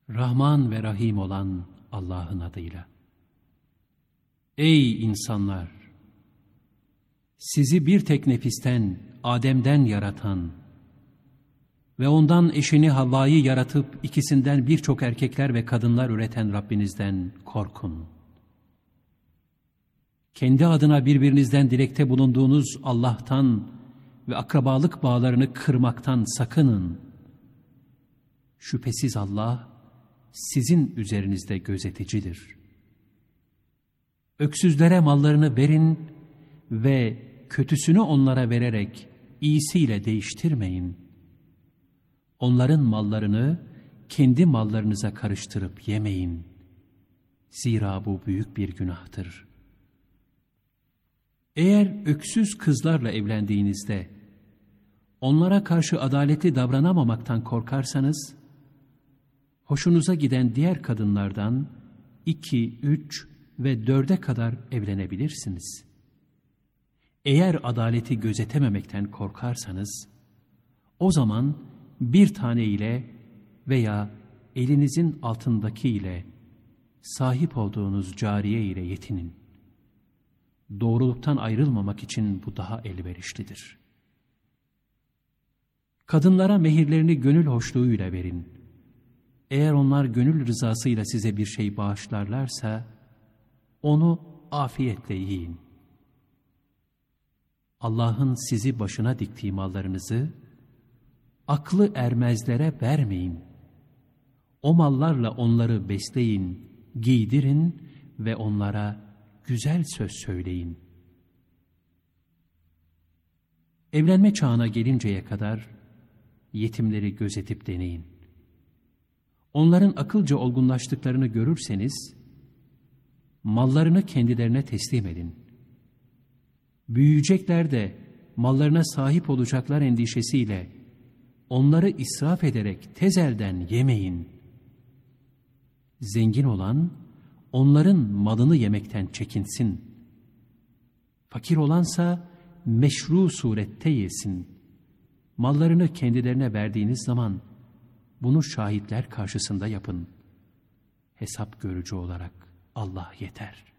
Rahman ve Rahim olan Allah'ın adıyla. Ey insanlar! Sizi bir tek nefisten, Adem'den yaratan ve ondan eşini Havva'yı yaratıp ikisinden birçok erkekler ve kadınlar üreten Rabbinizden korkun. Kendi adına birbirinizden dilekte bulunduğunuz Allah'tan ve akrabalık bağlarını kırmaktan sakının. Şüphesiz Allah sizin üzerinizde gözeticidir. Öksüzlere mallarını verin ve kötüsünü onlara vererek iyisiyle değiştirmeyin. Onların mallarını kendi mallarınıza karıştırıp yemeyin. Zira bu büyük bir günahtır. Eğer öksüz kızlarla evlendiğinizde onlara karşı adaletli davranamamaktan korkarsanız, hoşunuza giden diğer kadınlardan 2, 3 ve 4'e kadar evlenebilirsiniz. Eğer adaleti gözetememekten korkarsanız, o zaman bir tane ile veya elinizin altındaki ile sahip olduğunuz cariye ile yetinin. Doğruluktan ayrılmamak için bu daha elverişlidir. Kadınlara mehirlerini gönül hoşluğuyla verin. Eğer onlar gönül rızasıyla size bir şey bağışlarlarsa, onu afiyetle yiyin. Allah'ın sizi başına diktiği mallarınızı, aklı ermezlere vermeyin. O mallarla onları besleyin, giydirin ve onlara güzel söz söyleyin. Evlenme çağına gelinceye kadar yetimleri gözetip deneyin. Onların akılca olgunlaştıklarını görürseniz, mallarını kendilerine teslim edin. Büyüyecekler de mallarına sahip olacaklar endişesiyle onları israf ederek tez elden yemeyin. Zengin olan onların malını yemekten çekinsin. Fakir olansa meşru surette yesin. Mallarını kendilerine verdiğiniz zaman bunu şahitler karşısında yapın. Hesap görücü olarak Allah yeter.